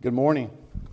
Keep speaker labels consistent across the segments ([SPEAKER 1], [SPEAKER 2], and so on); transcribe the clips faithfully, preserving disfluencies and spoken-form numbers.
[SPEAKER 1] Good morning.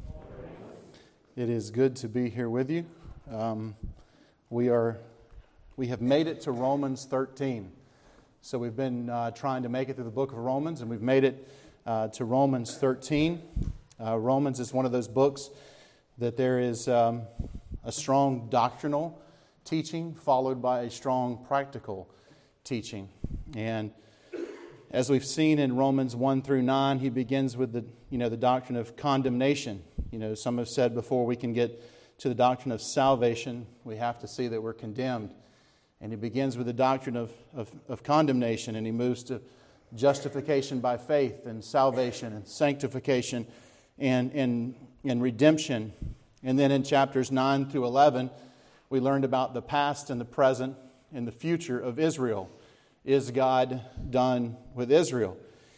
[SPEAKER 1] It is good to be here with you. Um, we are, we have made it to Romans thirteen. So we've been uh, trying to make it through the book of Romans, and we've made it uh, to Romans thirteen. Uh, Romans is one of those books that there is um, a strong doctrinal teaching followed by a strong practical teaching. And as we've seen in Romans one through nine, he begins with the, you know, the doctrine of condemnation. You know, some have said before we can get to the doctrine of salvation, we have to see that we're condemned. And he begins with the doctrine of, of, of condemnation, and he moves to justification by faith and salvation and sanctification and, and, and redemption. And then in chapters nine through eleven, we learned about the past and the present and the future of Israel. Is God done with Israel?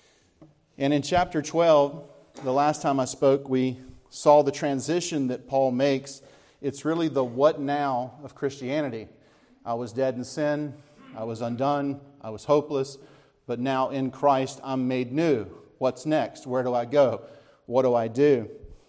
[SPEAKER 1] And in chapter twelve, the last time I spoke, we saw the transition that Paul makes. It's really the what now of Christianity. I was dead in sin, I was undone, I was hopeless, but now in Christ I'm made new. What's next? Where do I go? What do I do?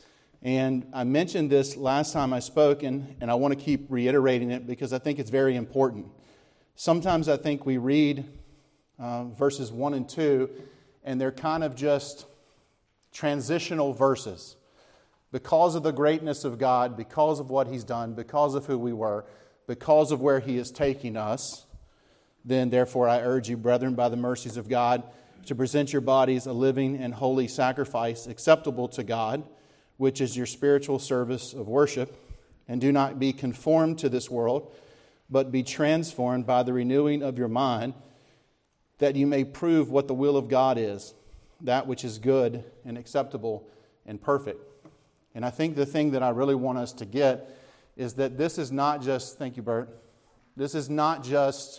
[SPEAKER 1] And I mentioned this last time I spoke, and, and I want to keep reiterating it because I think it's very important. Sometimes I think we read uh, verses one and two, and they're kind of just transitional verses. Because of the greatness of God, because of what He's done, because of who we were, because of where He is taking us, then therefore I urge you, brethren, by the mercies of God, to present your bodies a living and holy sacrifice acceptable to God, which is your spiritual service of worship, and do not be conformed to this world, but be transformed by the renewing of your mind, that you may prove what the will of God is, that which is good and acceptable and perfect. And I think the thing that I really want us to get is that this is not just, thank you, Bert, this is not just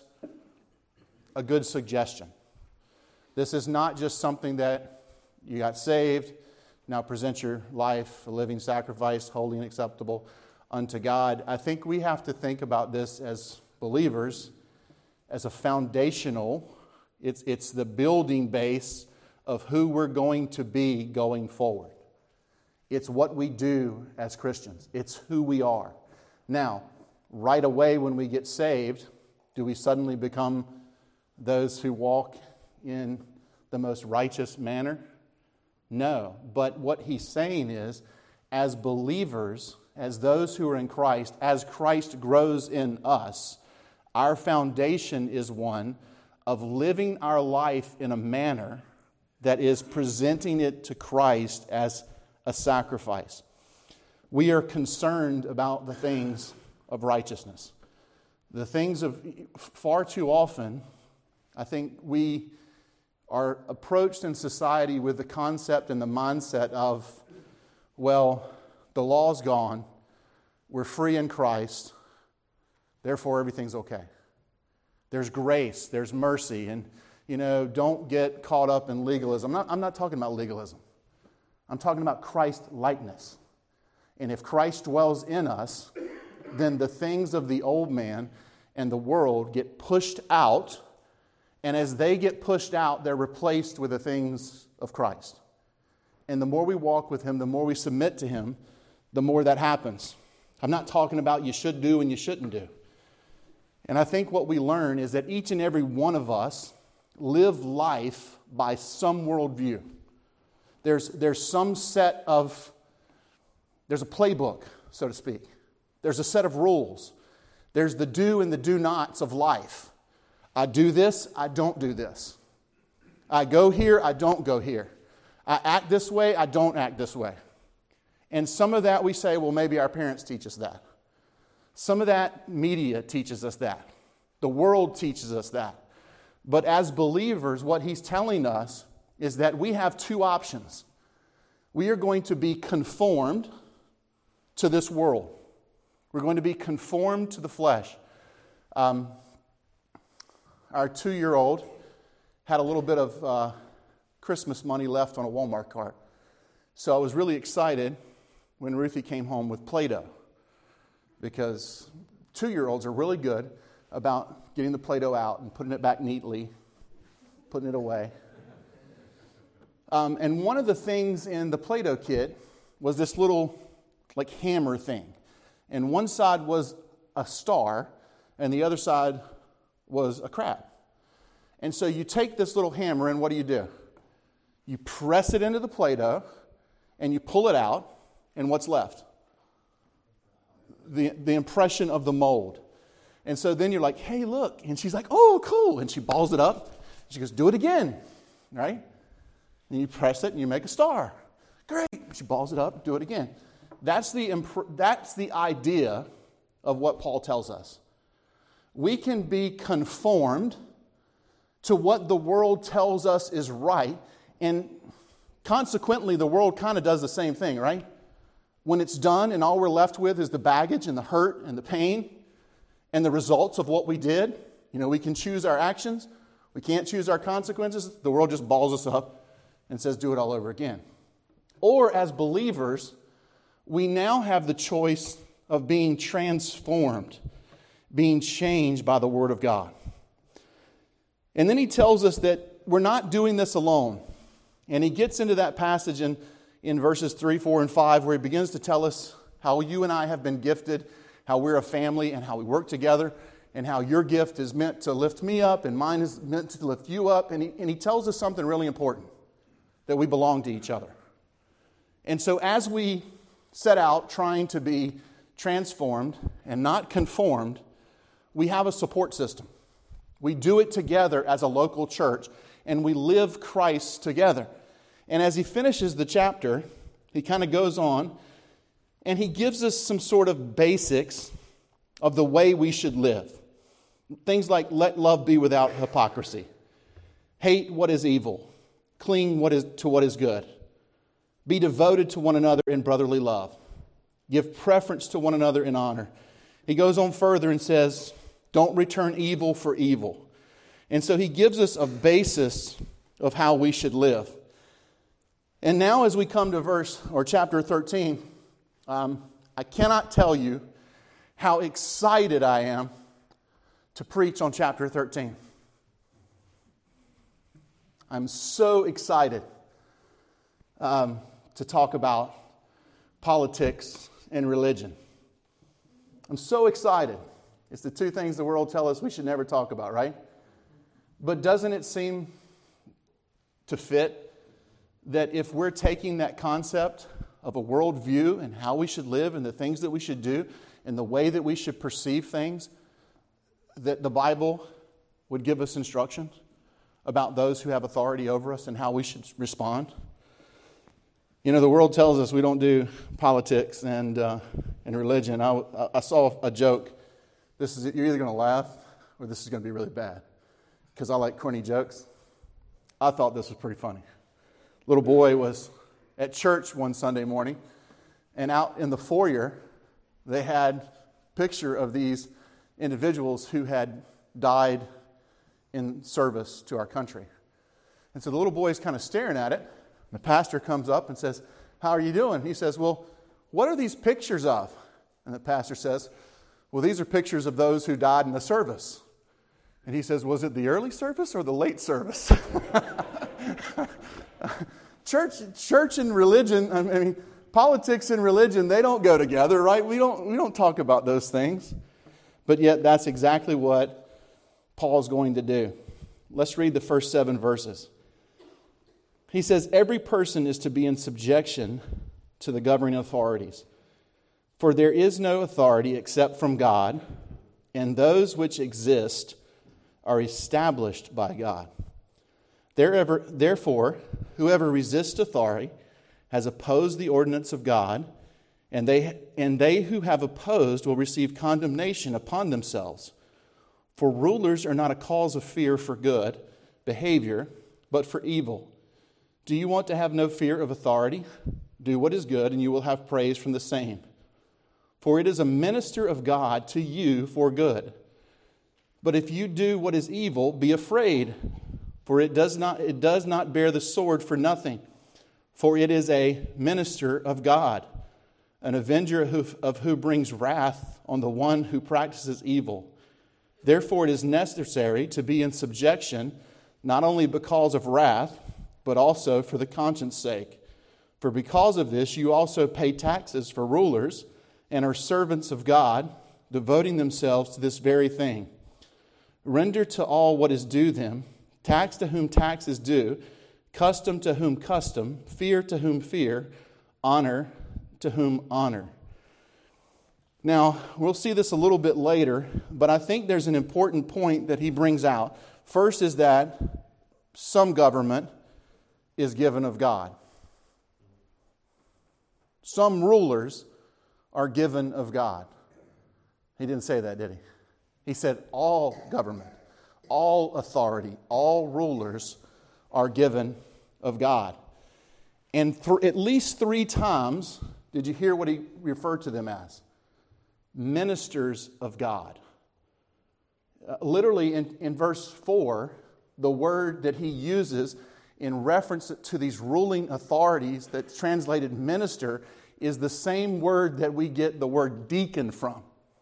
[SPEAKER 1] a good suggestion. This is not just something that you got saved, now present your life a living sacrifice, holy and acceptable unto God. I think we have to think about this as believers as a foundational, it's, it's the building base of who we're going to be going forward. It's what we do as Christians. It's who we are. Now, right away when we get saved, do we suddenly become those who walk in the most righteous manner? No. But what he's saying is, as believers, as those who are in Christ, as Christ grows in us, our foundation is one of living our life in a manner that is presenting it to Christ as a sacrifice. We are concerned about the things of righteousness. The things of, far too often, I think we are approached in society with the concept and the mindset of, well, the law's gone, we're free in Christ, therefore everything's okay. There's grace, there's mercy, and, you know, don't get caught up in legalism. I'm not, I'm not talking about legalism. I'm talking about Christ-likeness. And if Christ dwells in us, then the things of the old man and the world get pushed out, and as they get pushed out, they're replaced with the things of Christ. And the more we walk with Him, the more we submit to Him, the more that happens. I'm not talking about you should do and you shouldn't do. And I think what we learn is that each and every one of us live life by some worldview. There's, there's some set of, there's a playbook, so to speak. There's a set of rules. There's the do and the do nots of life. I do this, I don't do this. I go here, I don't go here. I act this way, I don't act this way. And some of that we say, well, maybe our parents teach us that. Some of that media teaches us that. The world teaches us that. But as believers, what he's telling us is that we have two options. We are going to be conformed to this world. We're going to be conformed to the flesh. Um, our two-year-old had a little bit of uh, Christmas money left on a Walmart cart. So I was really excited when Ruthie came home with Play-Doh, because two-year-olds are really good about getting the Play-Doh out and putting it back neatly, putting it away. Um, and one of the things in the Play-Doh kit was this little like hammer thing. And one side was a star, and the other side was a crab. And so you take this little hammer, and what do you do? You press it into the Play-Doh, and you pull it out, and what's left? The, the impression of the mold. And so then you're like, hey, look. And she's like, oh, cool. And she balls it up. She goes, do it again, right? And you press it, and you make a star. Great. She balls it up, do it again. That's the imp- that's the idea of what Paul tells us. We can be conformed to what the world tells us is right, and consequently, the world kind of does the same thing, right? When it's done and all we're left with is the baggage and the hurt and the pain and the results of what we did, you know, we can choose our actions. We can't choose our consequences. The world just balls us up and says, do it all over again. Or as believers, we now have the choice of being transformed, being changed by the Word of God. And then he tells us that we're not doing this alone. And he gets into that passage in, in verses three, four, and five where he begins to tell us how you and I have been gifted, how we're a family, and how we work together, and how your gift is meant to lift me up, and mine is meant to lift you up. And he, and he tells us something really important, that we belong to each other. And so as we set out trying to be transformed and not conformed, we have a support system. We do it together as a local church, and we live Christ together. And as he finishes the chapter, he kind of goes on, and he gives us some sort of basics of the way we should live. Things like, let love be without hypocrisy. Hate what is evil. Cling what is, to what is good. Be devoted to one another in brotherly love. Give preference to one another in honor. He goes on further and says, don't return evil for evil. And so he gives us a basis of how we should live. And now as we come to verse or chapter thirteen, um, I cannot tell you how excited I am to preach on chapter thirteen. I'm so excited um, to talk about politics and religion. I'm so excited. It's the two things the world tells us we should never talk about, right? But doesn't it seem to fit that if we're taking that concept of a worldview and how we should live and the things that we should do and the way that we should perceive things, that the Bible would give us instructions about those who have authority over us and how we should respond? You know, the world tells us we don't do politics and uh, and religion. I, I saw a joke. This is you're either going to laugh or this is going to be really bad, because I like corny jokes. I thought this was pretty funny. Little boy was at church one Sunday morning, and out in the foyer, they had a picture of these individuals who had died in service to our country. And so the little boy is kind of staring at it. The pastor comes up and says, how are you doing? He says, well, what are these pictures of? And the pastor says, well, these are pictures of those who died in the service. And he says, was it the early service or the late service? Church, church and religion, I mean, politics and religion, they don't go together, right? We don't, we don't talk about those things. But yet that's exactly what Paul's going to do. Let's read the first seven verses. He says, every person is to be in subjection to the governing authorities. For there is no authority except from God, and those which exist are established by God. Therefore, whoever resists authority has opposed the ordinance of God, and they, and they who have opposed will receive condemnation upon themselves. For rulers are not a cause of fear for good behavior, but for evil. Do you want to have no fear of authority? Do what is good, and you will have praise from the same. For it is a minister of God to you for good. But if you do what is evil, be afraid, for it does not, it does not bear the sword for nothing. For it is a minister of God, an avenger who, of who brings wrath on the one who practices evil. Therefore it is necessary to be in subjection, not only because of wrath, but also for the conscience sake. For because of this, you also pay taxes for rulers and are servants of God, devoting themselves to this very thing. Render to all what is due them, tax to whom tax is due, custom to whom custom, fear to whom fear, honor to whom honor. Now, we'll see this a little bit later, but I think there's an important point that he brings out. First is that some government is given of God. Some rulers are given of God. He didn't say that, did he? He said all government, all authority, all rulers are given of God. And for at least three times, did you hear what he referred to them as? Ministers of God. Uh, literally in, in verse four, the word that he uses in reference to these ruling authorities that's translated minister is the same word that we get the word deacon from.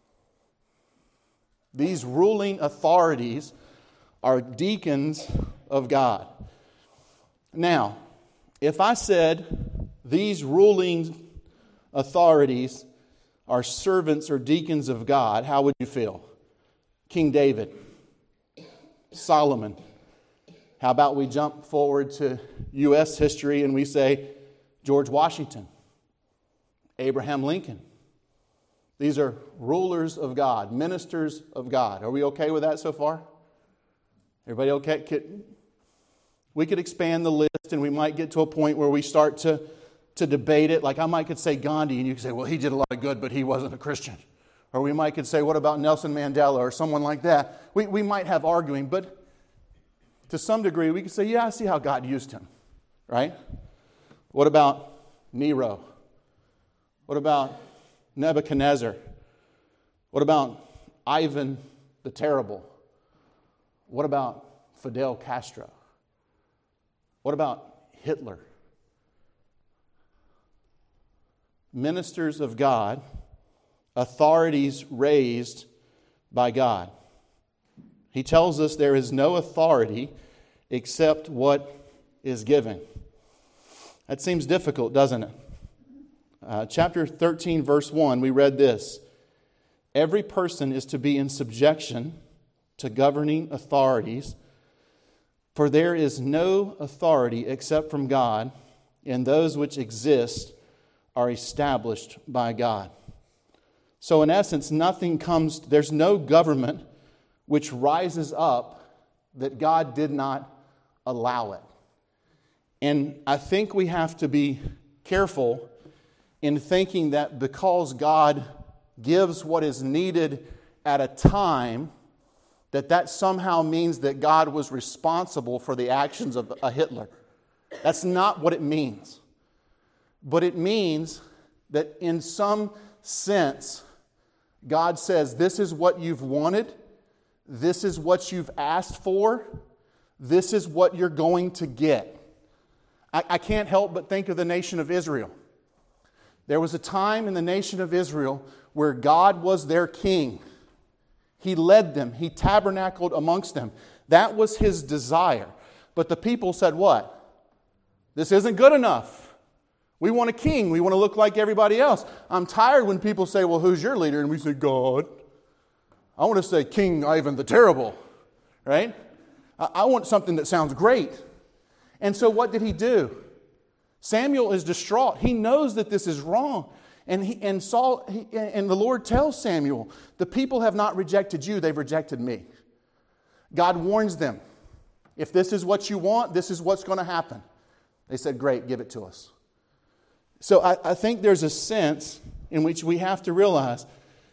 [SPEAKER 1] These ruling authorities are deacons of God. Now, if I said these ruling authorities are servants or deacons of God, how would you feel? King David, Solomon. How about we jump forward to U S history and we say George Washington, Abraham Lincoln. These are rulers of God, ministers of God. Are we okay with that so far? Everybody okay? Could, we could expand the list and we might get to a point where we start to, to debate it. Like I might could say Gandhi and you could say, well, he did a lot of good, but he wasn't a Christian. Or we might could say, what about Nelson Mandela or someone like that? We, we might have arguing, but to some degree, we can say, yeah, I see how God used him, right? What about Nero? What about Nebuchadnezzar? What about Ivan the Terrible? What about Fidel Castro? What about Hitler? Ministers of God, authorities raised by God. He tells us there is no authority except what is given. That seems difficult, doesn't it? Uh, chapter thirteen, verse one, we read this. Every person is to be in subjection to governing authorities, for there is no authority except from God, and those which exist are established by God. So in essence, nothing comes, there's no government which rises up that God did not allow it. And I think we have to be careful in thinking that because God gives what is needed at a time, that that somehow means that God was responsible for the actions of a Hitler. That's not what it means. But it means that in some sense, God says, this is what you've wanted, this is what you've asked for, this is what you're going to get. I, I can't help but think of the nation of Israel. There was a time in the nation of Israel where God was their king. He led them. He tabernacled amongst them. That was His desire. But the people said what? This isn't good enough. We want a king. We want to look like everybody else. I'm tired when people say, well, who's your leader? And we say, God. I want to say King Ivan the Terrible. Right? I want something that sounds great. And so what did he do? Samuel is distraught. He knows that this is wrong. And he, and Saul he, and the Lord tells Samuel, the people have not rejected you, they've rejected me. God warns them, if this is what you want, this is what's going to happen. They said, great, give it to us. So I, I think there's a sense in which we have to realize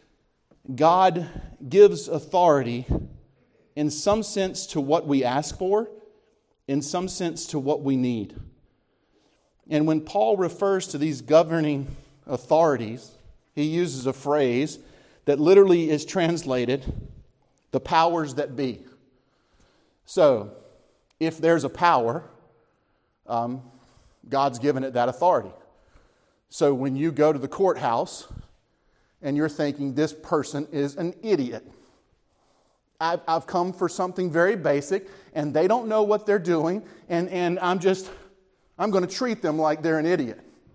[SPEAKER 1] God gives authority in some sense to what we ask for, in some sense to what we need. And when Paul refers to these governing authorities, he uses a phrase that literally is translated, the powers that be. So, if there's a power, um, God's given it that authority. So when you go to the courthouse and you're thinking, this person is an idiot. I've, I've come for something very basic and they don't know what they're doing and, and I'm just, I'm going to treat them like they're an idiot.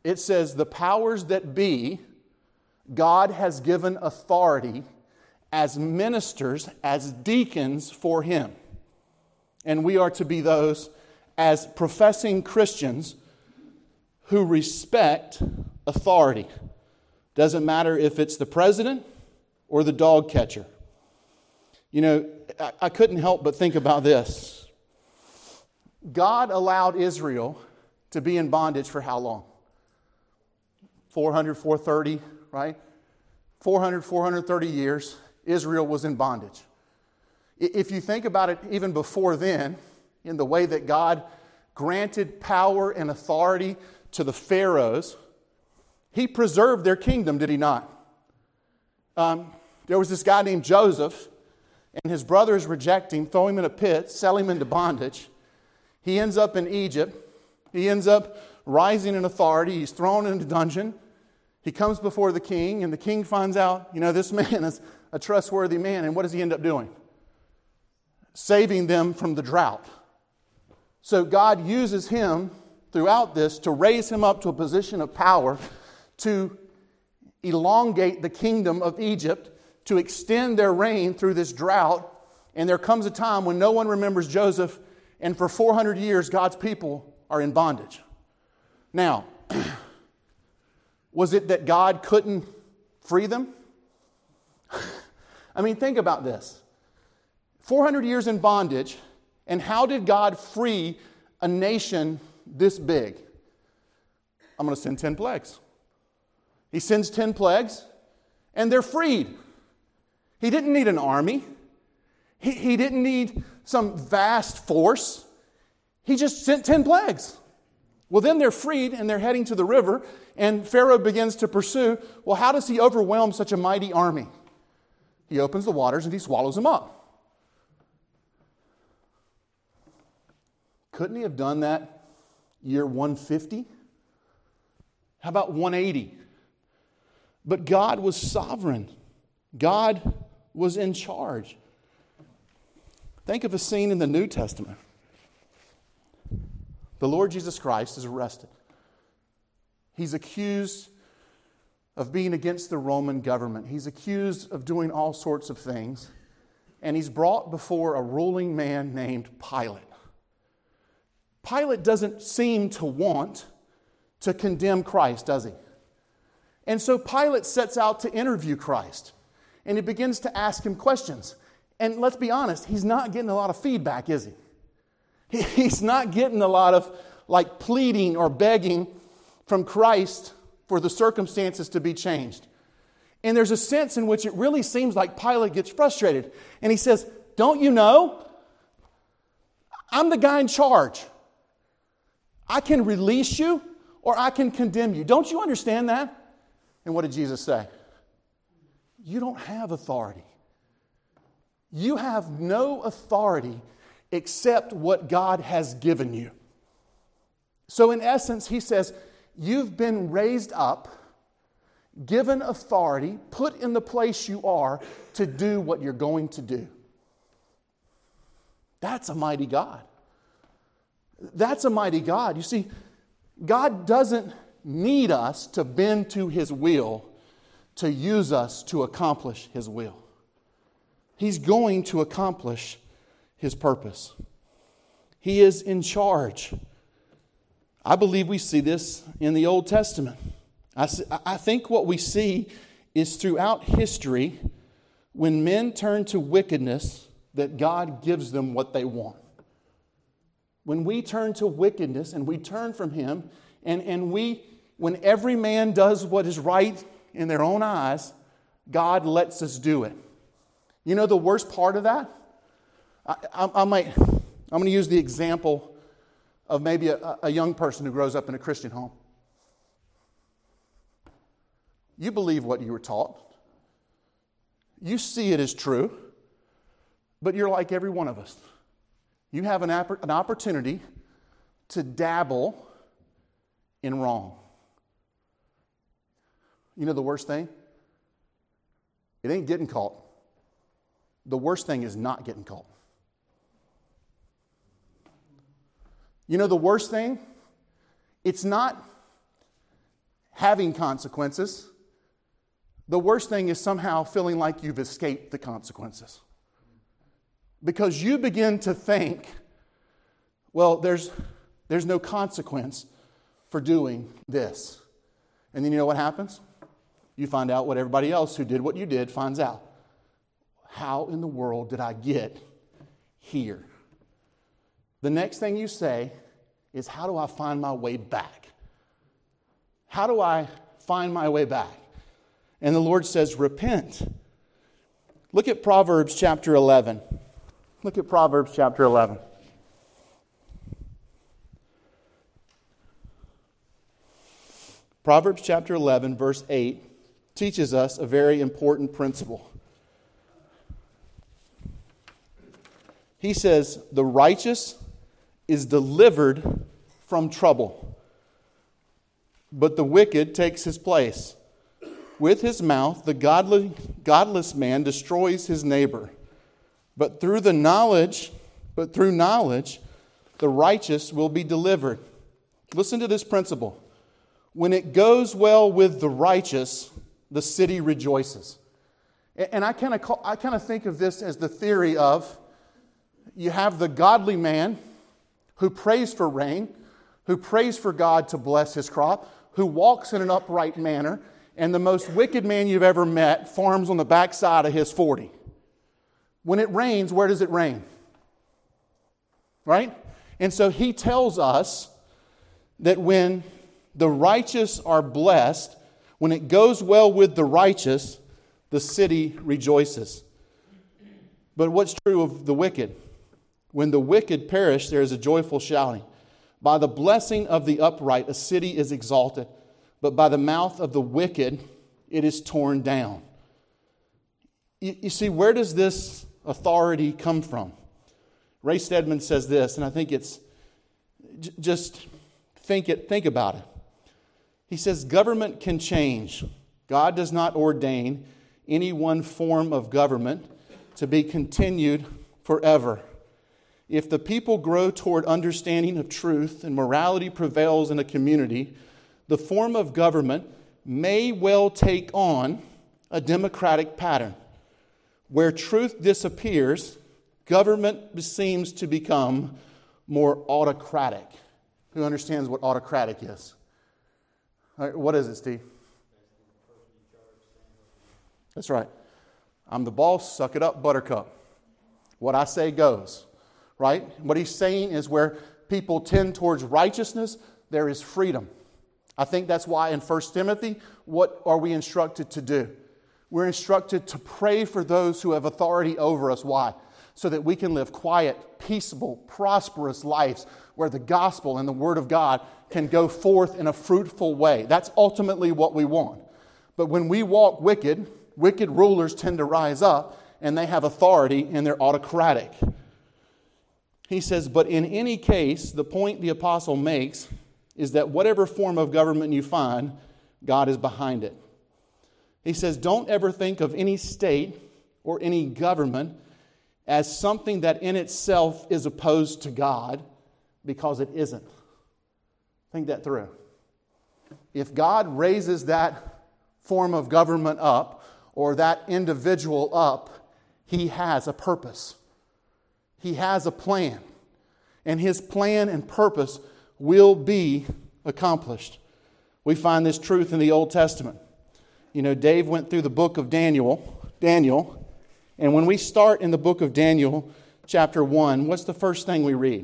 [SPEAKER 1] It says, the powers that be, God has given authority as ministers, as deacons for Him. And we are to be those as professing Christians who respect authority. Doesn't matter if it's the president or the dog catcher. You know, I, I couldn't help but think about this. God allowed Israel to be in bondage for how long? four hundred, four thirty, right? four hundred, four thirty years, Israel was in bondage. If you think about it even before then, in the way that God granted power and authority to the pharaohs, He preserved their kingdom, did He not? Um, there was this guy named Joseph, and his brothers reject him, throw him in a pit, sell him into bondage. He ends up in Egypt. He ends up rising in authority. He's thrown into a dungeon. He comes before the king, and the king finds out, you know, this man is a trustworthy man. And what does he end up doing? Saving them from the drought. So God uses him throughout this to raise him up to a position of power, to elongate the kingdom of Egypt, to extend their reign through this drought. And there comes a time when no one remembers Joseph, and for four hundred years God's people are in bondage. Now, was it that God couldn't free them? I mean, think about this. four hundred years in bondage, and how did God free a nation this big? I'm going to send ten plagues. He sends ten plagues, and they're freed. He didn't need an army. He, he didn't need some vast force. He just sent ten plagues. Well, then they're freed, and they're heading to the river, and Pharaoh begins to pursue. Well, how does he overwhelm such a mighty army? He opens the waters, and he swallows them up. Couldn't he have done that year one fifty? How about one eighty? But God was sovereign. God was in charge. Think of a scene in the New Testament. The Lord Jesus Christ is arrested. He's accused of being against the Roman government. He's accused of doing all sorts of things. And he's brought before a ruling man named Pilate. Pilate doesn't seem to want to condemn Christ, does he? And so Pilate sets out to interview Christ. And he begins to ask him questions. And let's be honest, he's not getting a lot of feedback, is he? He's not getting a lot of like pleading or begging from Christ for the circumstances to be changed. And there's a sense in which it really seems like Pilate gets frustrated. And he says, don't you know? I'm the guy in charge. I can release you or I can condemn you. Don't you understand that? And what did Jesus say? You don't have authority. You have no authority except what God has given you. So in essence, he says, you've been raised up, given authority, put in the place you are to do what you're going to do. That's a mighty God. That's a mighty God. You see, God doesn't need us to bend to His will to use us to accomplish His will. He's going to accomplish His purpose. He is in charge. I believe we see this in the Old Testament. I, I think what we see is throughout history, when men turn to wickedness, that God gives them what they want. When we turn to wickedness and we turn from Him, and, and we, when every man does what is right in their own eyes, God lets us do it. You know the worst part of that? I, I, I might, I'm going to use the example of maybe a, a young person who grows up in a Christian home. You believe what you were taught. You see it as true. But you're like every one of us. You have an, an opportunity to dabble in wrong. You know the worst thing? It ain't getting caught. The worst thing is not getting caught. You know the worst thing? It's not having consequences. The worst thing is somehow feeling like you've escaped the consequences. Because you begin to think, well, there's, there's no consequence for doing this. And then you know what happens? You find out what everybody else who did what you did finds out. How in the world did I get here? The next thing you say is, how do I find my way back? How do I find my way back? And the Lord says, repent. Look at Proverbs chapter eleven. Look at Proverbs chapter eleven. Proverbs chapter eleven, verse eight, teaches us a very important principle. He says, the righteous is delivered from trouble, but the wicked takes his place. With his mouth, the godly, godless man destroys his neighbor, but through the knowledge, but through knowledge, the righteous will be delivered. Listen to this principle. When it goes well with the righteous, the city rejoices. And I kind of I kind of think of this as the theory of, you have the godly man who prays for rain, who prays for God to bless his crop, who walks in an upright manner, and the most wicked man you've ever met farms on the backside of his forty. When it rains, where does it rain? Right? And so he tells us that when the righteous are blessed, when it goes well with the righteous, the city rejoices. But what's true of the wicked? When the wicked perish, there is a joyful shouting. By the blessing of the upright, a city is exalted, but by the mouth of the wicked, it is torn down. You, you see, where does this authority come from? Ray Stedman says this, and I think it's, j- just think it, think about it. He says, government can change. God does not ordain any one form of government to be continued forever. If the people grow toward understanding of truth and morality prevails in a community, the form of government may well take on a democratic pattern. Where truth disappears, government seems to become more autocratic. Who understands what autocratic is? All right, what is it, Steve? That's right. I'm the boss, suck it up, buttercup. What I say goes. Right? What he's saying is where people tend towards righteousness, there is freedom. I think that's why in First Timothy, what are we instructed to do? We're instructed to pray for those who have authority over us. Why? So that we can live quiet, peaceable, prosperous lives where the gospel and the word of God can go forth in a fruitful way. That's ultimately what we want. But when we walk wicked, wicked rulers tend to rise up and they have authority and they're autocratic. He says, but in any case, the point the apostle makes is that whatever form of government you find, God is behind it. He says, don't ever think of any state or any government as something that in itself is opposed to God, because it isn't. Think that through. If God raises that form of government up or that individual up, He has a purpose. He has a plan. And His plan and purpose will be accomplished. We find this truth in the Old Testament. You know, Dave went through the book of Daniel, Daniel, and when we start in the book of Daniel, chapter one, what's the first thing we read?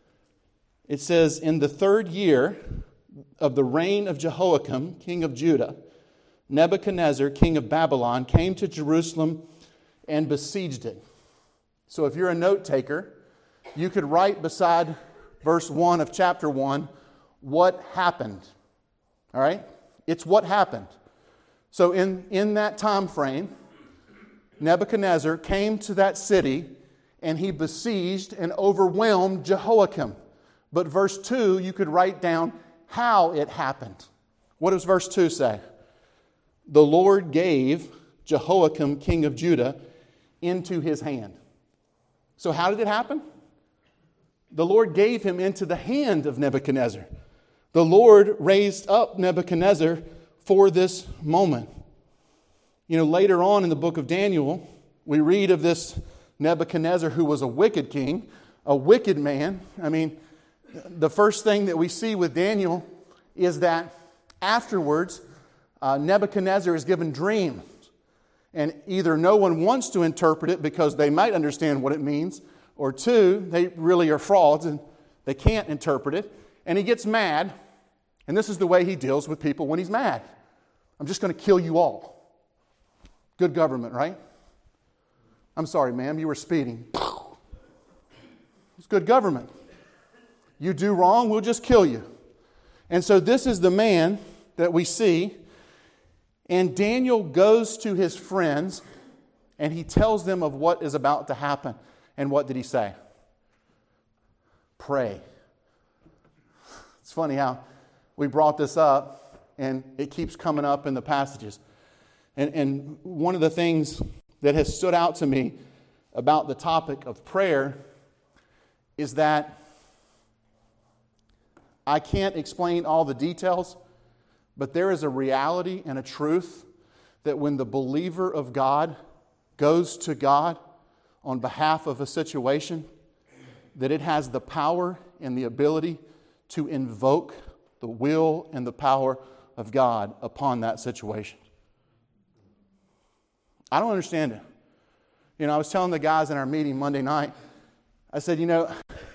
[SPEAKER 1] It says, in the third year of the reign of Jehoiakim, king of Judah, Nebuchadnezzar, king of Babylon, came to Jerusalem and besieged it. So if you're a note taker, you could write beside verse one of chapter one, what happened. All right? It's what happened. So in, in that time frame, Nebuchadnezzar came to that city and he besieged and overwhelmed Jehoiakim. But verse two, you could write down how it happened. What does verse two say? The Lord gave Jehoiakim, king of Judah, into his hand. So how did it happen? The Lord gave him into the hand of Nebuchadnezzar. The Lord raised up Nebuchadnezzar for this moment. You know, later on in the book of Daniel, we read of this Nebuchadnezzar who was a wicked king, a wicked man. I mean, the first thing that we see with Daniel is that afterwards, uh, Nebuchadnezzar is given dreams. And either no one wants to interpret it because they might understand what it means, or two, they really are frauds and they can't interpret it. And he gets mad, and this is the way he deals with people when he's mad. I'm just going to kill you all. Good government, right? I'm sorry, ma'am, you were speeding. It's good government. You do wrong, we'll just kill you. And so this is the man that we see. And Daniel goes to his friends and he tells them of what is about to happen. And what did he say? Pray. It's funny how we brought this up and it keeps coming up in the passages. And, and one of the things that has stood out to me about the topic of prayer is that I can't explain all the details, but there is a reality and a truth that when the believer of God goes to God on behalf of a situation, that it has the power and the ability to invoke the will and the power of God upon that situation. I don't understand it. You know, I was telling the guys in our meeting Monday night, I said, you know,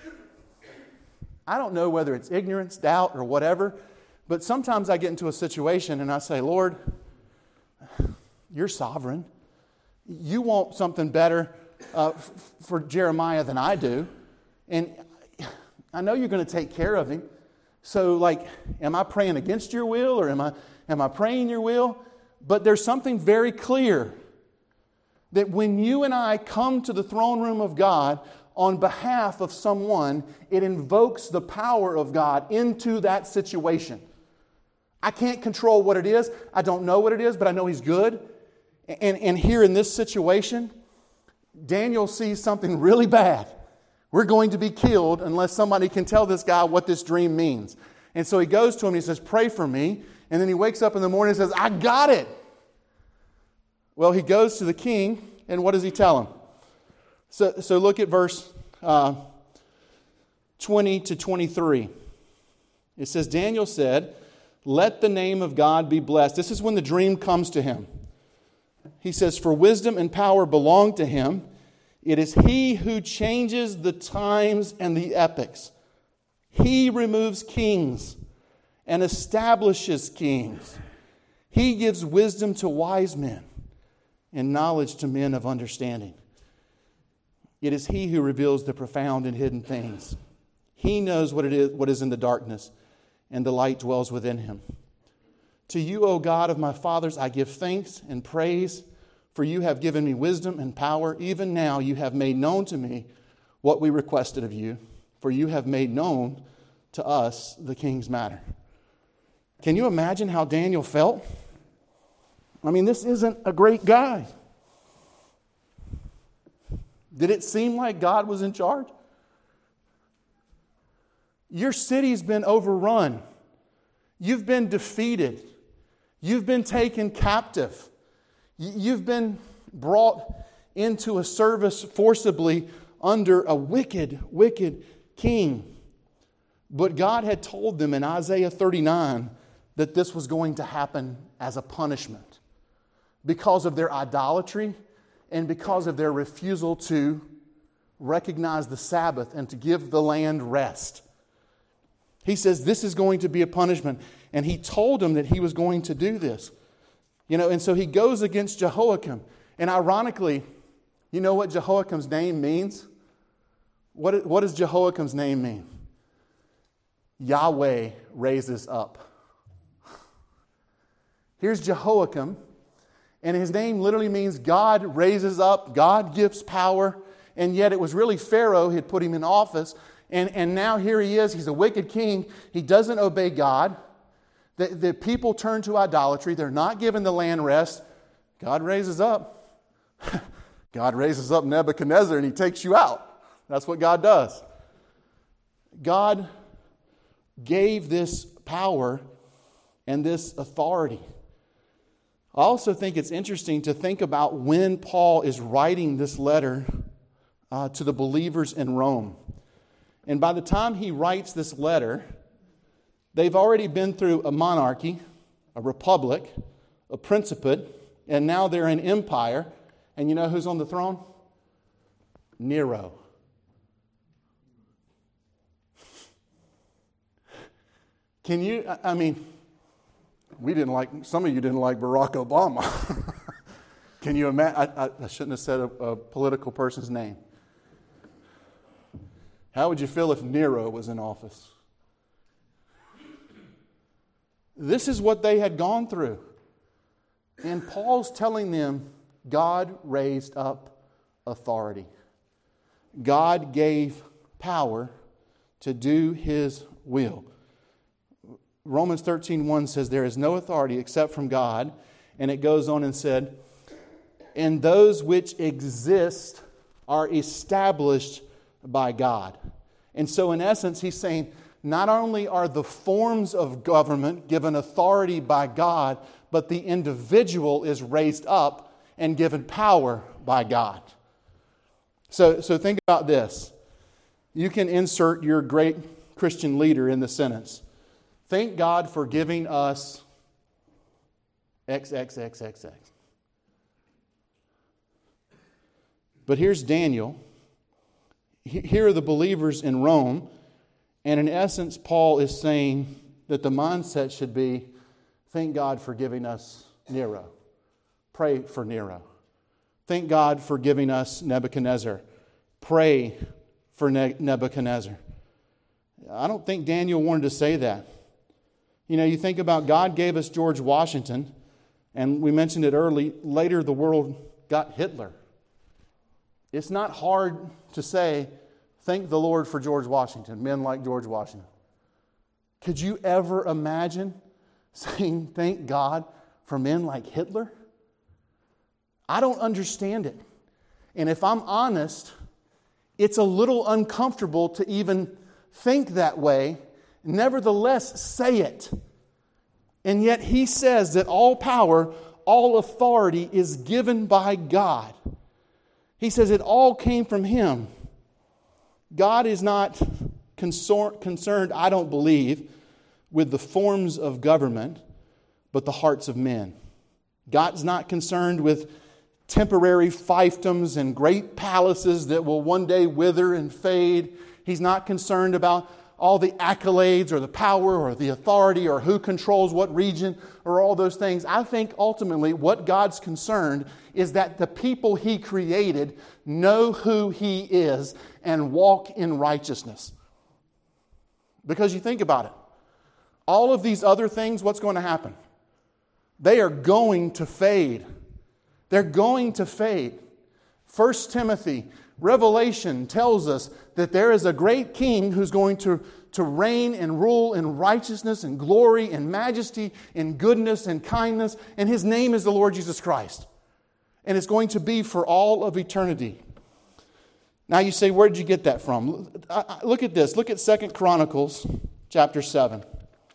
[SPEAKER 1] I don't know whether it's ignorance, doubt, or whatever, but sometimes I get into a situation and I say, Lord, you're sovereign. You want something better uh, f- for Jeremiah than I do. And I know you're going to take care of him. So, like, am I praying against your will or am I, am I praying your will? But there's something very clear that when you and I come to the throne room of God on behalf of someone, it invokes the power of God into that situation. I can't control what it is. I don't know what it is, but I know He's good. And, and here in this situation, Daniel sees something really bad. We're going to be killed unless somebody can tell this guy what this dream means. And so he goes to him and he says, pray for me. And then he wakes up in the morning and says, I got it. Well, he goes to the king, and what does he tell him? So, so look at verse uh, twenty to twenty-three. It says, Daniel said, let the name of God be blessed. This is when the dream comes to him. He says, for wisdom and power belong to Him. It is He who changes the times and the epochs. He removes kings and establishes kings. He gives wisdom to wise men and knowledge to men of understanding. It is He who reveals the profound and hidden things. He knows what it is, what is in the darkness, and the light dwells within Him. To you, O God of my fathers, I give thanks and praise, for you have given me wisdom and power. Even now you have made known to me what we requested of you, for you have made known to us the king's matter. Can you imagine how Daniel felt? I mean, this isn't a great guy. Did it seem like God was in charge? Your city's been overrun. You've been defeated. You've been taken captive. You've been brought into a service forcibly under a wicked, wicked king. But God had told them in Isaiah thirty-nine that this was going to happen as a punishment because of their idolatry and because of their refusal to recognize the Sabbath and to give the land rest. He says this is going to be a punishment. And he told them that he was going to do this. You know, and so he goes against Jehoiakim. And ironically, you know what Jehoiakim's name means? What, what does Jehoiakim's name mean? Yahweh raises up. Here's Jehoiakim. And his name literally means God raises up. God gives power. And yet it was really Pharaoh who had put him in office. And, and now here he is. He's a wicked king. He doesn't obey God. The, the people turn to idolatry. They're not given the land rest. God raises up. God raises up Nebuchadnezzar and He takes you out. That's what God does. God gave this power and this authority. I also think it's interesting to think about when Paul is writing this letter uh, to the believers in Rome. And by the time he writes this letter, they've already been through a monarchy, a republic, a principate, and now they're an empire. And you know who's on the throne? Nero. Can you, I mean, we didn't like, some of you didn't like Barack Obama. Can you imagine? I, I, I shouldn't have said a, a political person's name. How would you feel if Nero was in office? This is what they had gone through. And Paul's telling them God raised up authority. God gave power to do His will. Romans thirteen one says there is no authority except from God. And it goes on and said, and those which exist are established by God. And so in essence, he's saying not only are the forms of government given authority by God, but the individual is raised up and given power by God. So, so think about this. You can insert your great Christian leader in the sentence. Thank God for giving us X X X X X. But here's Daniel. Here are the believers in Rome. And in essence, Paul is saying that the mindset should be, thank God for giving us Nero. Pray for Nero. Thank God for giving us Nebuchadnezzar. Pray for Nebuchadnezzar. I don't think Daniel wanted to say that. You know, you think about God gave us George Washington, and we mentioned it early. Later, the world got Hitler. It's not hard to say, thank the Lord for George Washington, men like George Washington. Could you ever imagine saying, thank God for men like Hitler? I don't understand it. And if I'm honest, it's a little uncomfortable to even think that way. Nevertheless, say it. And yet he says that all power, all authority is given by God. He says it all came from Him. God is not concern, concerned, I don't believe, with the forms of government, but the hearts of men. God's not concerned with temporary fiefdoms and great palaces that will one day wither and fade. He's not concerned about all the accolades or the power or the authority or who controls what region or all those things. I think ultimately what God's concerned is that the people He created know who He is and walk in righteousness. Because you think about it. All of these other things, what's going to happen? They are going to fade. They're going to fade. First Timothy, Revelation tells us that there is a great king who's going to, to reign and rule in righteousness and glory and majesty and goodness and kindness. And His name is the Lord Jesus Christ. And it's going to be for all of eternity. Now you say, where did you get that from? Look at this. Look at Second Chronicles chapter seven.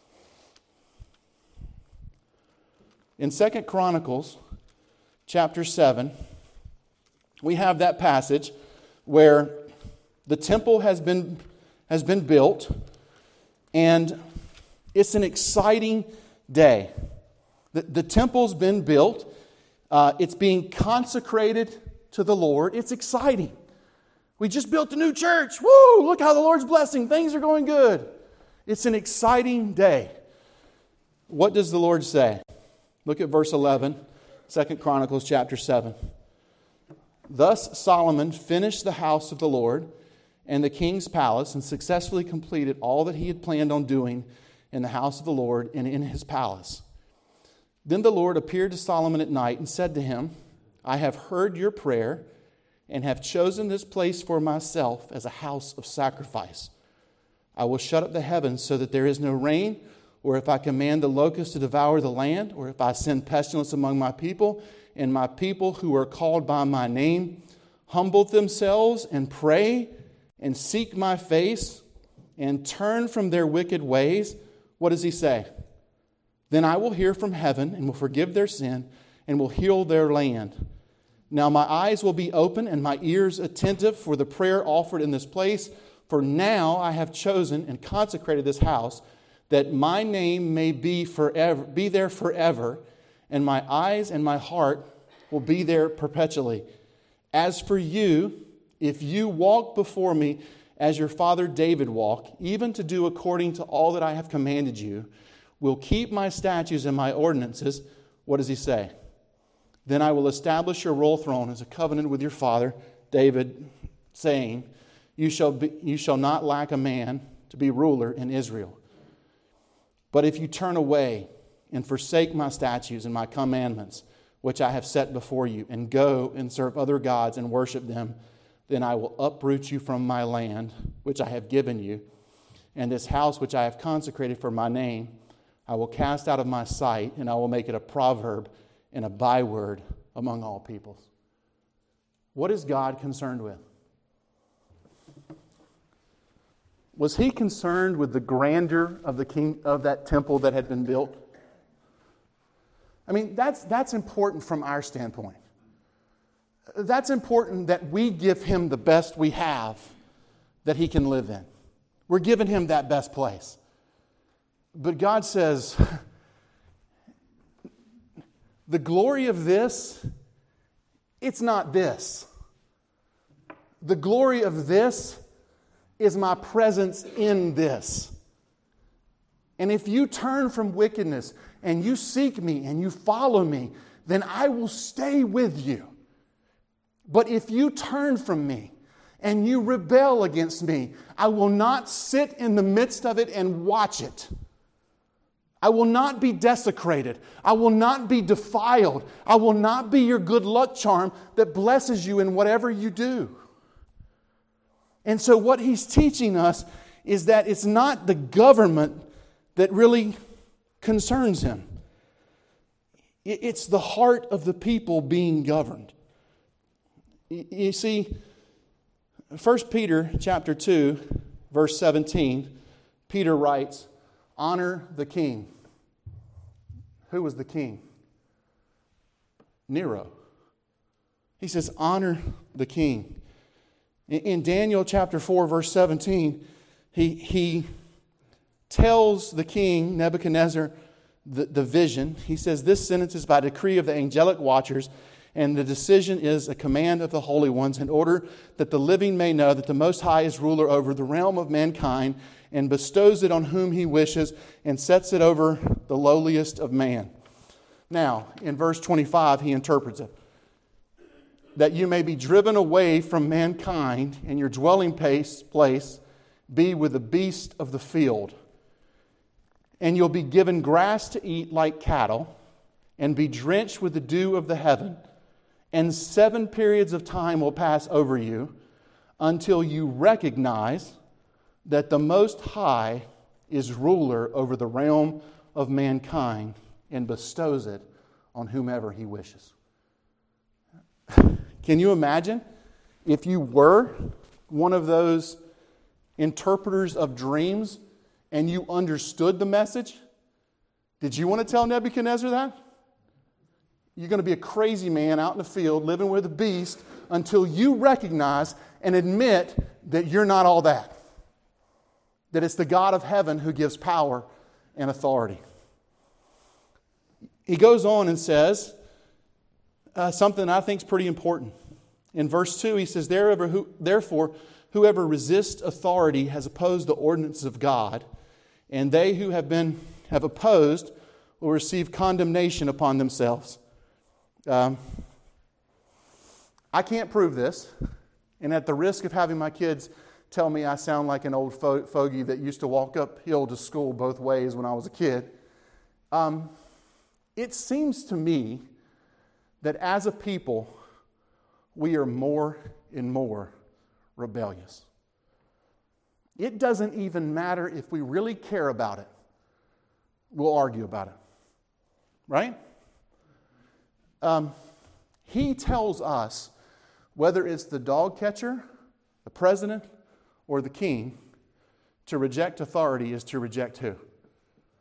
[SPEAKER 1] In Second Chronicles chapter seven, we have that passage where the temple has been, has been built, and it's an exciting day. The, the temple's been built. Uh, it's being consecrated to the Lord. It's exciting. We just built a new church. Woo! Look how the Lord's blessing. Things are going good. It's an exciting day. What does the Lord say? Look at verse eleven, Second Chronicles chapter seven. Thus Solomon finished the house of the Lord and the king's palace and successfully completed all that he had planned on doing in the house of the Lord and in his palace. Then the Lord appeared to Solomon at night and said to him, I have heard your prayer and have chosen this place for myself as a house of sacrifice. I will shut up the heavens so that there is no rain, or if I command the locusts to devour the land, or if I send pestilence among my people, and my people who are called by my name humble themselves and pray and seek my face and turn from their wicked ways, what does he say? Then I will hear from heaven and will forgive their sin and will heal their land. Now my eyes will be open and my ears attentive for the prayer offered in this place. For now I have chosen and consecrated this house, that my name may be forever, be there forever, and my eyes and my heart will be there perpetually. As for you, if you walk before me as your father David walked, even to do according to all that I have commanded you, will keep my statutes and my ordinances, what does he say? Then I will establish your royal throne as a covenant with your father David, saying, You shall be, you shall not lack a man to be ruler in Israel. But if you turn away and forsake my statutes and my commandments, which I have set before you, and go and serve other gods and worship them, then I will uproot you from my land, which I have given you, and this house which I have consecrated for my name, I will cast out of my sight, and I will make it a proverb and a byword among all peoples. What is God concerned with? Was he concerned with the grandeur of the king of that temple that had been built? I mean, that's that's important from our standpoint. That's important that we give him the best we have that he can live in. We're giving him that best place. But God says, the glory of this, it's not this. The glory of this is my presence in this. And if you turn from wickedness and you seek me and you follow me, then I will stay with you. But if you turn from me and you rebel against me, I will not sit in the midst of it and watch it. I will not be desecrated. I will not be defiled. I will not be your good luck charm that blesses you in whatever you do. And so what he's teaching us is that it's not the government that really concerns him. It's the heart of the people being governed. You see, First Peter chapter two, verse seventeen, Peter writes, honor the king. Who was the king? Nero. He says, honor the king. In Daniel chapter four, verse seventeen, he, he tells the king, Nebuchadnezzar, the, the vision. He says, this sentence is by decree of the angelic watchers, and the decision is a command of the holy ones, in order that the living may know that the Most High is ruler over the realm of mankind, and bestows it on whom he wishes, and sets it over the lowliest of man. Now, in verse twenty-five, he interprets it. That you may be driven away from mankind, and your dwelling place, place be with the beast of the field. And you'll be given grass to eat like cattle, and be drenched with the dew of the heaven. And seven periods of time will pass over you, until you recognize that the Most High is ruler over the realm of mankind, and bestows it on whomever he wishes. Can you imagine if you were one of those interpreters of dreams and you understood the message? Did you want to tell Nebuchadnezzar that? You're going to be a crazy man out in the field living with a beast until you recognize and admit that you're not all that. That it's the God of heaven who gives power and authority. He goes on and says uh, something I think is pretty important. In verse two, he says, therefore, whoever resists authority has opposed the ordinances of God, and they who have been have opposed will receive condemnation upon themselves. Um, I can't prove this, and at the risk of having my kids tell me I sound like an old fo- fogey that used to walk uphill to school both ways when I was a kid, um, it seems to me that as a people, we are more and more rebellious. It doesn't even matter if we really care about it. We'll argue about it. Right? Um, he tells us, whether it's the dog catcher, the president, or the king, to reject authority is to reject who?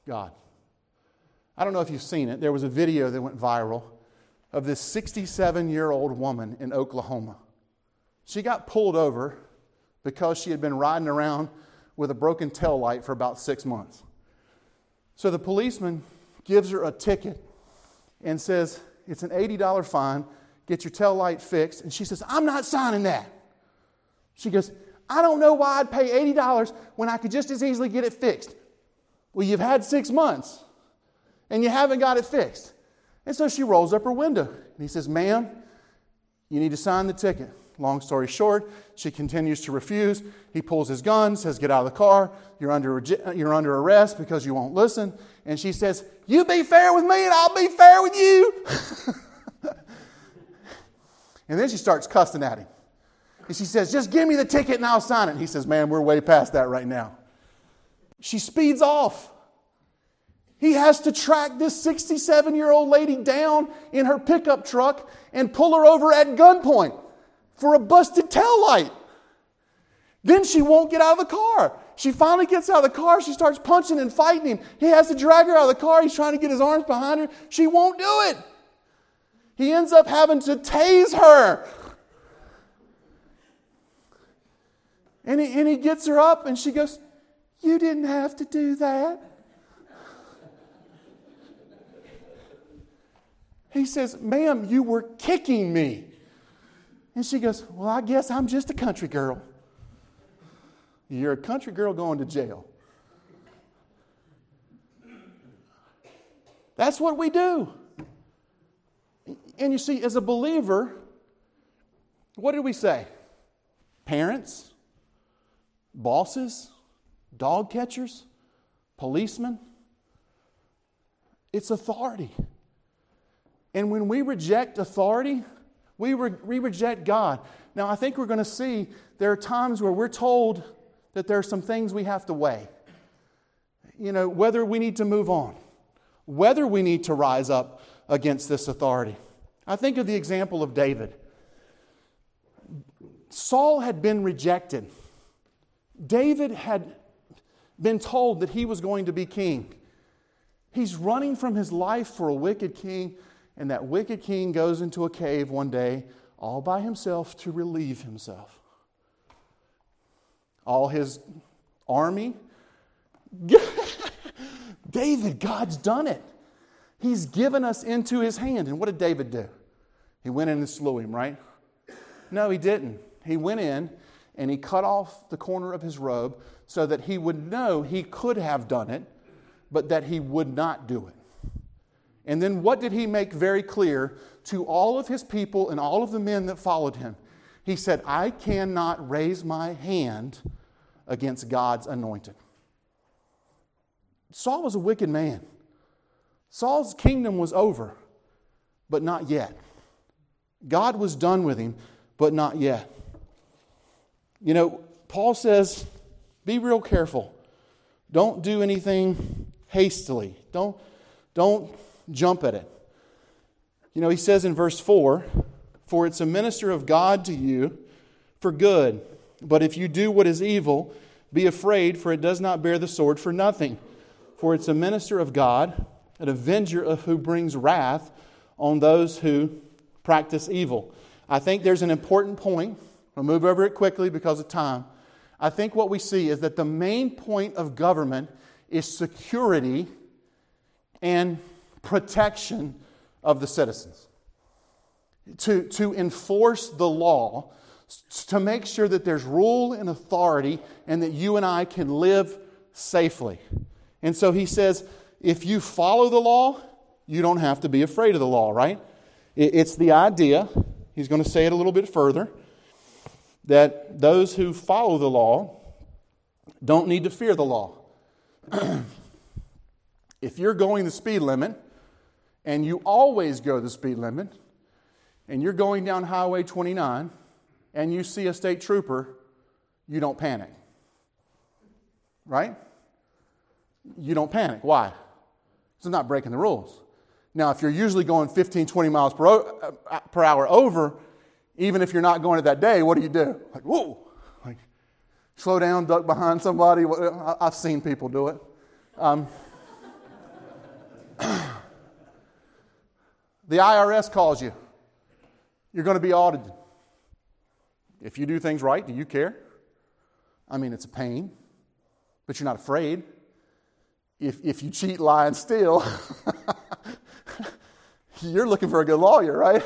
[SPEAKER 1] God. I don't know if you've seen it. There was a video that went viral of this sixty-seven-year-old woman in Oklahoma. She got pulled over because she had been riding around with a broken tail light for about six months. So the policeman gives her a ticket and says, it's an eighty dollars fine, get your tail light fixed. And she says, I'm not signing that. She goes, I don't know why I'd pay eighty dollars when I could just as easily get it fixed. Well, you've had six months and you haven't got it fixed. And so she rolls up her window and he says, ma'am, you need to sign the ticket. Long story short, she continues to refuse. He pulls his gun, says, get out of the car. You're under, you're under arrest because you won't listen. And she says, you be fair with me and I'll be fair with you. And then she starts cussing at him. And she says, just give me the ticket and I'll sign it. And he says, ma'am, we're way past that right now. She speeds off. He has to track this sixty-seven-year-old lady down in her pickup truck and pull her over at gunpoint for a busted taillight. Then she won't get out of the car. She finally gets out of the car. She starts punching and fighting him. He has to drag her out of the car. He's trying to get his arms behind her. She won't do it. He ends up having to tase her. And he, and he gets her up and she goes, you didn't have to do that. He says, ma'am, you were kicking me. And she goes, well, I guess I'm just a country girl. You're a country girl going to jail. That's what we do. And you see, as a believer, what did we say? Parents, bosses, dog catchers, policemen. It's authority. And when we reject authority, we, re- we reject God. Now, I think we're going to see there are times where we're told that there are some things we have to weigh. You know, whether we need to move on, whether we need to rise up against this authority. I think of the example of David. Saul had been rejected. David had been told that he was going to be king. He's running from his life for a wicked king, and that wicked king goes into a cave one day all by himself to relieve himself. All his army. David, God's done it. He's given us into his hand. And what did David do? He went in and slew him, right? No, he didn't. He went in and he cut off the corner of his robe so that he would know he could have done it, but that he would not do it. And then what did he make very clear to all of his people and all of the men that followed him? He said, I cannot raise my hand against God's anointed. Saul was a wicked man. Saul's kingdom was over, but not yet. God was done with him, but not yet. You know, Paul says, be real careful. Don't do anything hastily. Don't, don't jump at it. You know, he says in verse four, for it's a minister of God to you for good. But if you do what is evil, be afraid, for it does not bear the sword for nothing. For it's a minister of God, an avenger of who brings wrath on those who practice evil. I think there's an important point. I'll move over it quickly because of time. I think what we see is that the main point of government is security and protection of the citizens. To, to enforce the law, to make sure that there's rule and authority and that you and I can live safely. And so he says, if you follow the law, you don't have to be afraid of the law, right? It's the idea, he's going to say it a little bit further, that those who follow the law don't need to fear the law. If you're going the speed limit, and you always go the speed limit, and you're going down Highway twenty-nine, and you see a state trooper, you don't panic. Right? You don't panic. Why? It's not breaking the rules. Now, if you're usually going fifteen, twenty miles per, o- per hour over, even if you're not going it that day, what do you do? Like, whoa! Like, slow down, duck behind somebody. I've seen people do it. Um, The I R S calls you. You're going to be audited. If you do things right, do you care? I mean, it's a pain, but you're not afraid. If if you cheat, lie, and steal, you're looking for a good lawyer, right?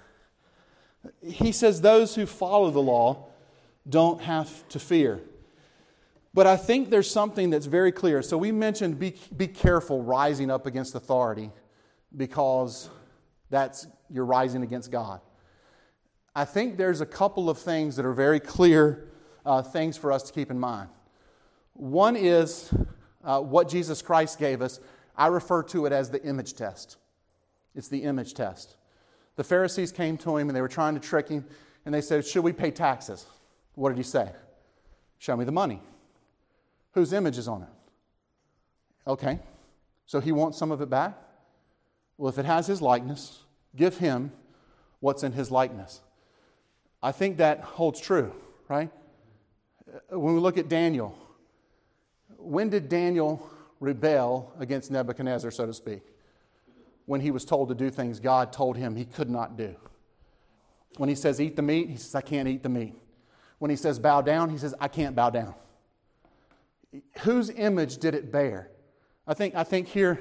[SPEAKER 1] He says those who follow the law don't have to fear. But I think there's something that's very clear. So we mentioned be, be careful rising up against authority because that's you're rising against God. I think there's a couple of things that are very clear uh, things for us to keep in mind. One is uh, what Jesus Christ gave us. I refer to it as the image test. It's the image test. The Pharisees came to him and they were trying to trick him, and they said, should we pay taxes? What did he say? Show me the money. Whose image is on it? Okay, so he wants some of it back? Well, if it has his likeness, give him what's in his likeness. I think that holds true, right? When we look at Daniel, when did Daniel rebel against Nebuchadnezzar, so to speak? When he was told to do things God told him he could not do. When he says, eat the meat, he says, I can't eat the meat. When he says, bow down, he says, I can't bow down. Whose image did it bear? I think, I think here,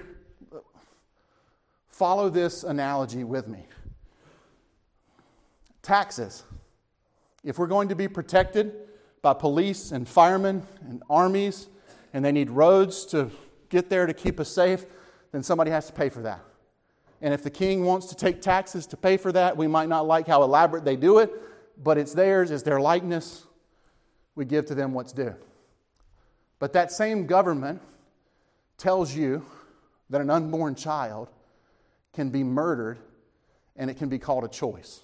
[SPEAKER 1] follow this analogy with me. Taxes. If we're going to be protected by police and firemen and armies, and they need roads to get there to keep us safe, then somebody has to pay for that. And if the king wants to take taxes to pay for that, we might not like how elaborate they do it, but it's theirs, it's their likeness. We give to them what's due. But that same government tells you that an unborn child can be murdered and it can be called a choice.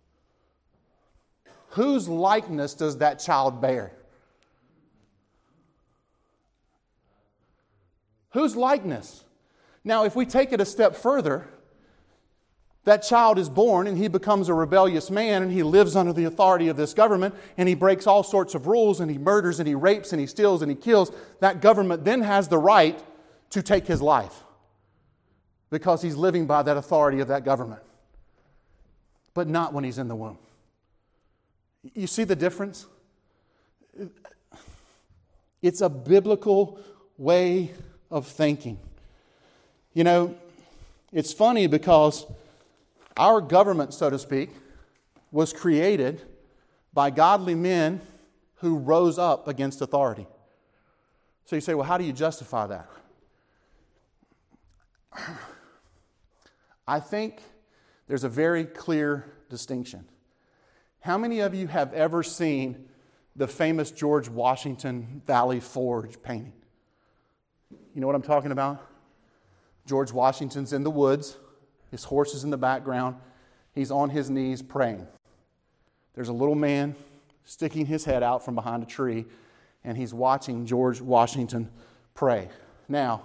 [SPEAKER 1] Whose likeness does that child bear? Whose likeness? Now, if we take it a step further, that child is born and he becomes a rebellious man and he lives under the authority of this government and he breaks all sorts of rules and he murders and he rapes and he steals and he kills. That government then has the right to take his life because he's living by that authority of that government. But not when he's in the womb. You see the difference? It's a biblical way of thinking. You know, it's funny because our government, so to speak, was created by godly men who rose up against authority. So you say, well, how do you justify that? I think there's a very clear distinction. How many of you have ever seen the famous George Washington Valley Forge painting? You know what I'm talking about? George Washington's in the woods. His horse is in the background. He's on his knees praying. There's a little man sticking his head out from behind a tree, and he's watching George Washington pray. Now,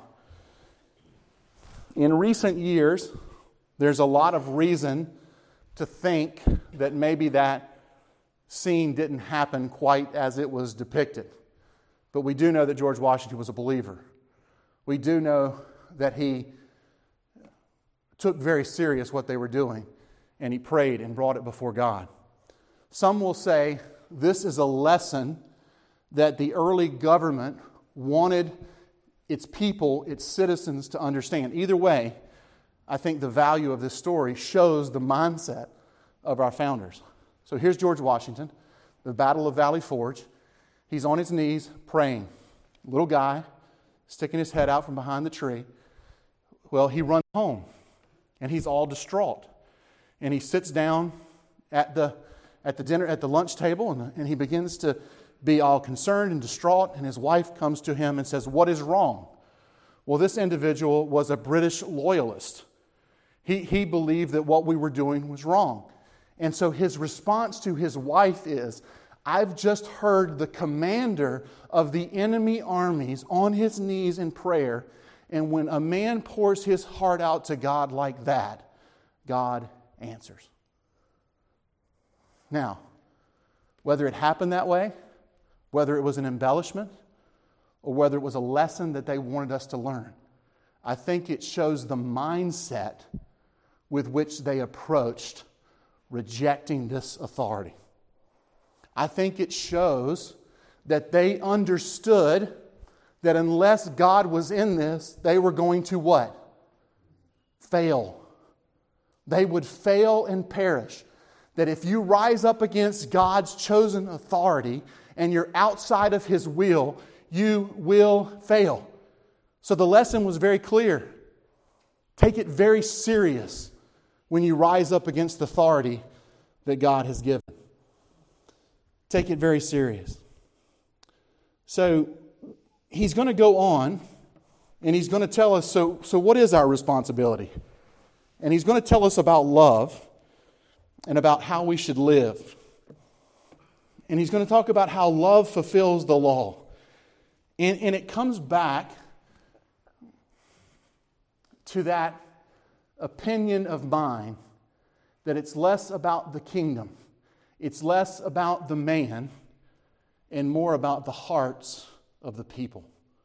[SPEAKER 1] in recent years, there's a lot of reason to think that maybe that scene didn't happen quite as it was depicted. But we do know that George Washington was a believer. We do know that he took very serious what they were doing, and he prayed and brought it before God. Some will say this is a lesson that the early government wanted its people, its citizens to understand. Either way, I think the value of this story shows the mindset of our founders. So here's George Washington, the Battle of Valley Forge. He's on his knees praying. Little guy, sticking his head out from behind the tree. Well, he runs home, and he's all distraught. And he sits down at the at the dinner at the lunch table, and, and he begins to be all concerned and distraught. And his wife comes to him and says, "What is wrong?" Well, this individual was a British loyalist. He he believed that what we were doing was wrong, and so his response to his wife is, "I've just heard the commander of the enemy armies on his knees in prayer." And when a man pours his heart out to God like that, God answers. Now, whether it happened that way, whether it was an embellishment, or whether it was a lesson that they wanted us to learn, I think it shows the mindset with which they approached rejecting this authority. I think it shows that they understood that unless God was in this, they were going to what? Fail. They would fail and perish. That if you rise up against God's chosen authority and you're outside of His will, you will fail. So the lesson was very clear. Take it very serious when you rise up against the authority that God has given. Take it very serious. So he's going to go on and he's going to tell us, so, so what is our responsibility? And he's going to tell us about love and about how we should live. And he's going to talk about how love fulfills the law. And, and it comes back to that opinion of mine that it's less about the kingdom, it's less about the man, and more about the hearts of the people.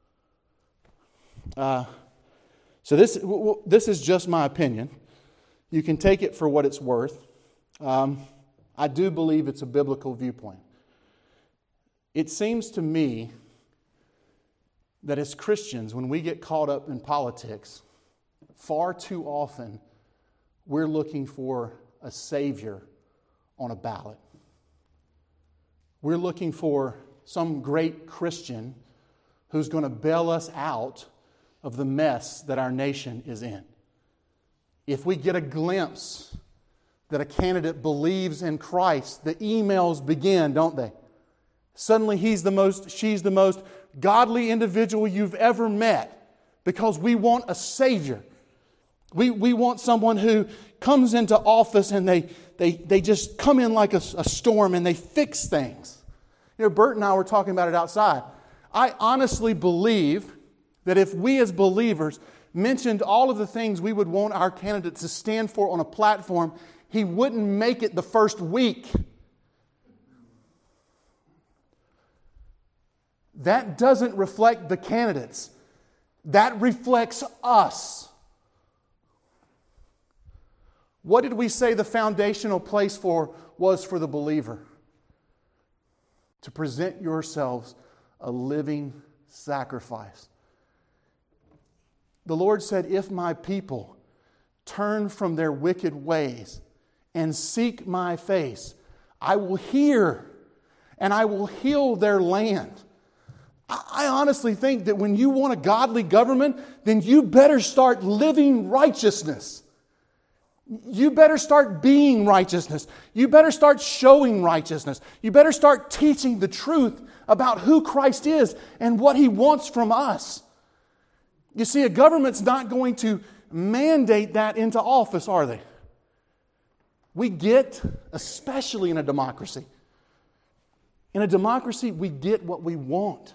[SPEAKER 1] Uh, so this, this is just my opinion. You can take it for what it's worth. Um, I do believe it's a biblical viewpoint. It seems to me that as Christians, when we get caught up in politics, far too often we're looking for a savior on a ballot. We're looking for some great Christian who's going to bail us out of the mess that our nation is in. If we get a glimpse that a candidate believes in Christ, the emails begin, don't they? Suddenly he's the most, she's the most godly individual you've ever met, because we want a savior. We, we want someone who comes into office and they, they, they just come in like a, a storm and they fix things. You know, Bert and I were talking about it outside. I honestly believe that if we as believers mentioned all of the things we would want our candidate to stand for on a platform, he wouldn't make it the first week. That doesn't reflect the candidates. That reflects us. What did we say the foundational place for was for the believer? To present yourselves a living sacrifice. The Lord said, if my people turn from their wicked ways and seek my face, I will hear and I will heal their land. I honestly think that when you want a godly government, then you better start living righteousness. You better start being righteousness. You better start showing righteousness. You better start teaching the truth about who Christ is and what He wants from us. You see, a government's not going to mandate that into office, are they? We get, especially in a democracy, in a democracy, we get what we want.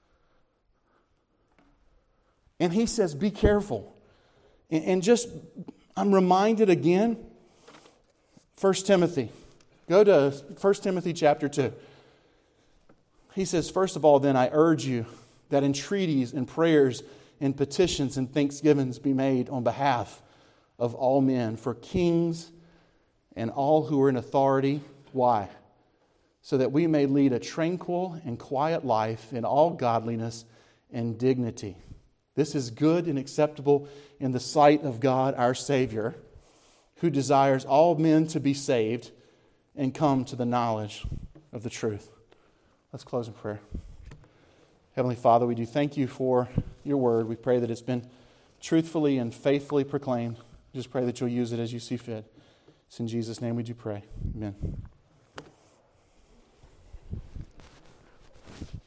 [SPEAKER 1] And He says, be careful. And just, I'm reminded again, First Timothy. Go to First Timothy chapter two. He says, first of all, then I urge you that entreaties and prayers and petitions and thanksgivings be made on behalf of all men, for kings and all who are in authority. Why? So that we may lead a tranquil and quiet life in all godliness and dignity. This is good and acceptable in the sight of God our Savior, who desires all men to be saved and come to the knowledge of the truth. Let's close in prayer. Heavenly Father, we do thank You for Your word. We pray that it's been truthfully and faithfully proclaimed. We just pray that You'll use it as You see fit. It's in Jesus' name we do pray. Amen.